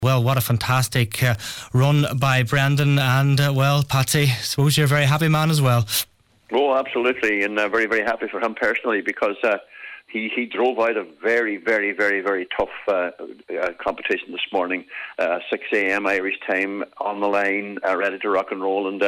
Well, what a fantastic run by Brendan, and Patsy, I suppose you're a very happy man as well. Oh, absolutely, and very, very happy for him personally, because he drove out a very, very, very, very tough competition this morning. 6 a.m. Irish time, on the line, ready to rock and roll, and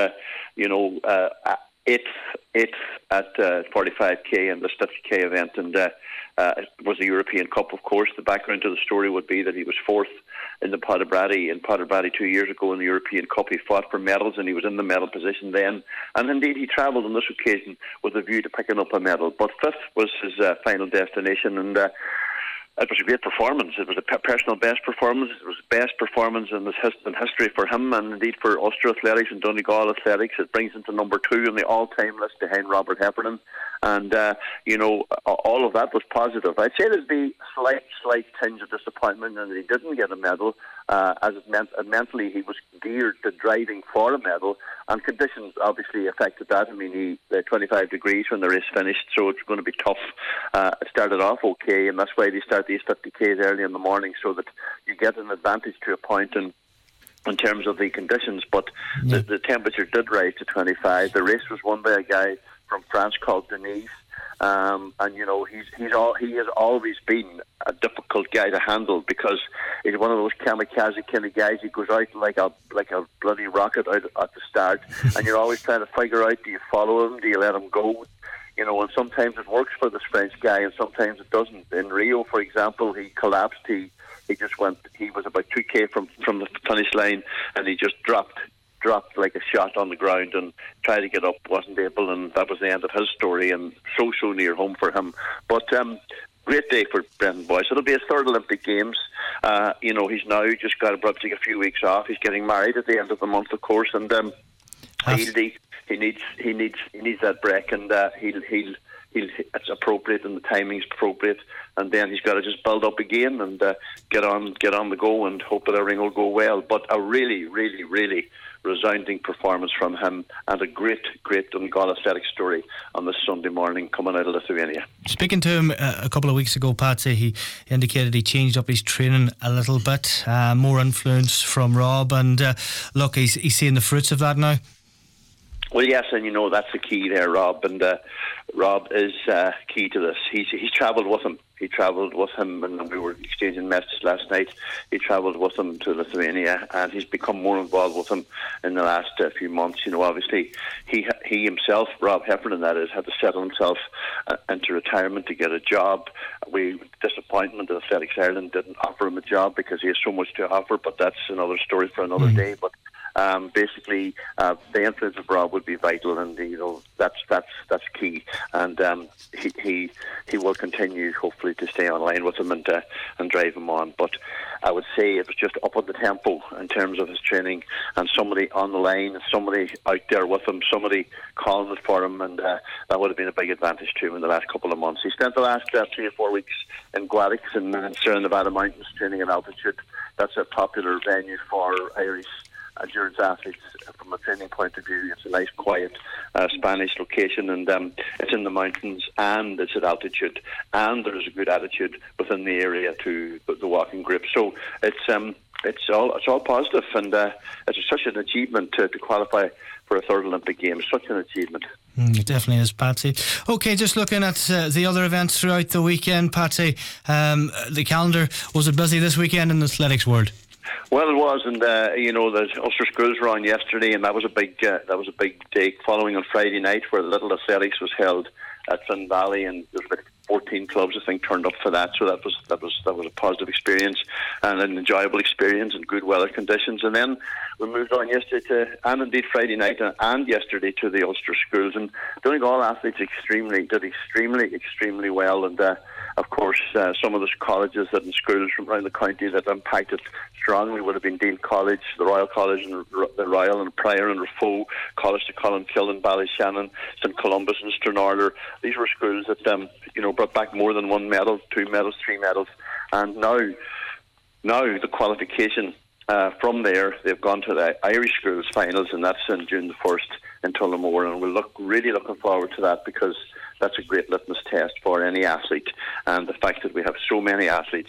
eighth at 45k in this 50k event, and it was the European Cup, of course. The background to the story would be that he was fourth in the Paddy 2 years ago in the European Cup. He fought for medals, and he was in the medal position then, and indeed he travelled on this occasion with a view to picking up a medal, but fifth was his final destination, and it was a great performance. It was a personal best performance. It was the best performance in history for him, and indeed for Ulster Athletics and Donegal Athletics. It brings him to number 2 on the all-time list behind Robert Heffernan. And, all of that was positive. I'd say there'd be a slight tinge of disappointment in that he didn't get a medal, as it meant mentally he was geared to driving for a medal, and conditions obviously affected that. I mean, 25 degrees when the race finished, so it's going to be tough. It started off okay, and that's why they start these 50Ks early in the morning, so that you get an advantage to a point in terms of the conditions. But the temperature did rise to 25. The race was won by a guy from France called Denise. And he has always been a difficult guy to handle, because he's one of those kamikaze kind of guys. He goes out like a bloody rocket out at the start, and you're always trying to figure out, do you follow him, do you let him go? And sometimes it works for this French guy, and sometimes it doesn't. In Rio, for example, he collapsed. He was about 2k from the finish line, and he just dropped like a shot on the ground and tried to get up, wasn't able, and that was the end of his story, and so near home for him. But great day for Brendan Boyce. It'll be his third Olympic Games. He's now just got to take a few weeks off. He's getting married at the end of the month, of course, and he needs that break, and it's appropriate, and the timing's appropriate, and then he's got to just build up again and get on the go, and hope that everything will go well. But a really, really, really resounding performance from him, and a great Donegal Athletic story on this Sunday morning coming out of Lithuania. Speaking to him a couple of weeks ago, Patsy, he indicated he changed up his training a little bit, more influence from Rob, and look, he's seeing the fruits of that now. Well, yes, and that's the key there, Rob, and Rob is key to this. He's travelled with him. He travelled with him, and we were exchanging messages last night. He travelled with him to Lithuania, and he's become more involved with him in the last few months. Obviously, he himself, Rob Heffernan, that is, had to settle himself into retirement to get a job. Disappointment that Athletics Ireland didn't offer him a job, because he has so much to offer, but that's another story for another day. But basically, the influence of Rob would be vital, and that's key. And he will continue, hopefully, to stay online with him and drive him on. But I would say it was just up on the tempo in terms of his training, and somebody on the line, somebody out there with him, somebody calling it for him, and that would have been a big advantage to him in the last couple of months. He spent the last 3 or 4 weeks in Guadix in Sierra Nevada mountains, training at altitude. That's a popular venue for Irish endurance athletes from a training point of view. It's a nice, quiet Spanish location, and it's in the mountains, and it's at altitude, and there's a good attitude within the area to the walking group. So it's all positive, and it's such an achievement to qualify for a third Olympic Games. Such an achievement. It definitely is, Patsy. Okay, just looking at the other events throughout the weekend, Patsy. The calendar, was it busy this weekend in the athletics world? Well, it was, and the Ulster Schools were on yesterday, and that was a big day. Following on Friday night, where the Little Athletics was held at Finn Valley, and there's about 14 clubs, I think, turned up for that. So that was a positive experience and an enjoyable experience in good weather conditions. And then we moved on yesterday and indeed Friday night and yesterday to the Ulster Schools, and Donegal athletes did extremely well. And of course, some of the colleges that and schools from around the county that impacted strongly would have been Dean College, the Royal College, and the Royal and Prior and Rafoe, College to Columkill and Ballyshannon, St Columbus and Stranraer. These were schools that brought back more than 1 medal, 2 medals, 3 medals, and now the qualification from there, they've gone to the Irish Schools finals, and that's on June the 1st in Tullamore, and we're really looking forward to that, because that's a great litmus test for any athlete, and the fact that we have so many athletes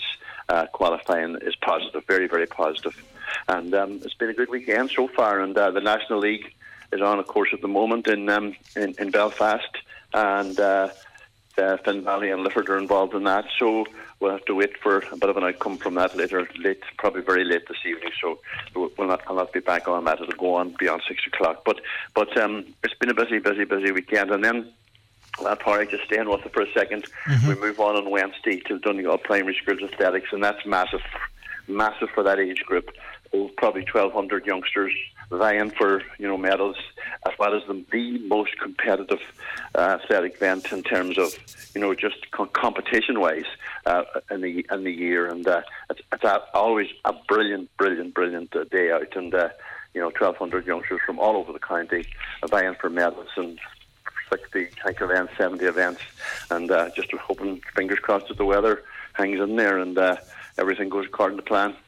qualifying is positive, very, very positive. And it's been a good weekend so far. And the National League is on, of course, at the moment in Belfast, and Finn Valley and Lifford are involved in that. So we'll have to wait for a bit of an outcome from that probably very late this evening. So I'll not be back on that. It'll go on beyond 6 o'clock. But it's been a busy weekend. And then, Parry, just staying with it for a second, we move on Wednesday to Donegal Primary Schools Athletics, and that's massive for that age group. Probably 1,200 youngsters vying for medals, as well as the most competitive athletic event in terms of just competition wise in the year, and it's always a brilliant day out, and 1,200 youngsters from all over the county vying for medals and 60 hike events, 70 events, and just hoping, fingers crossed, that the weather hangs in there and everything goes according to plan.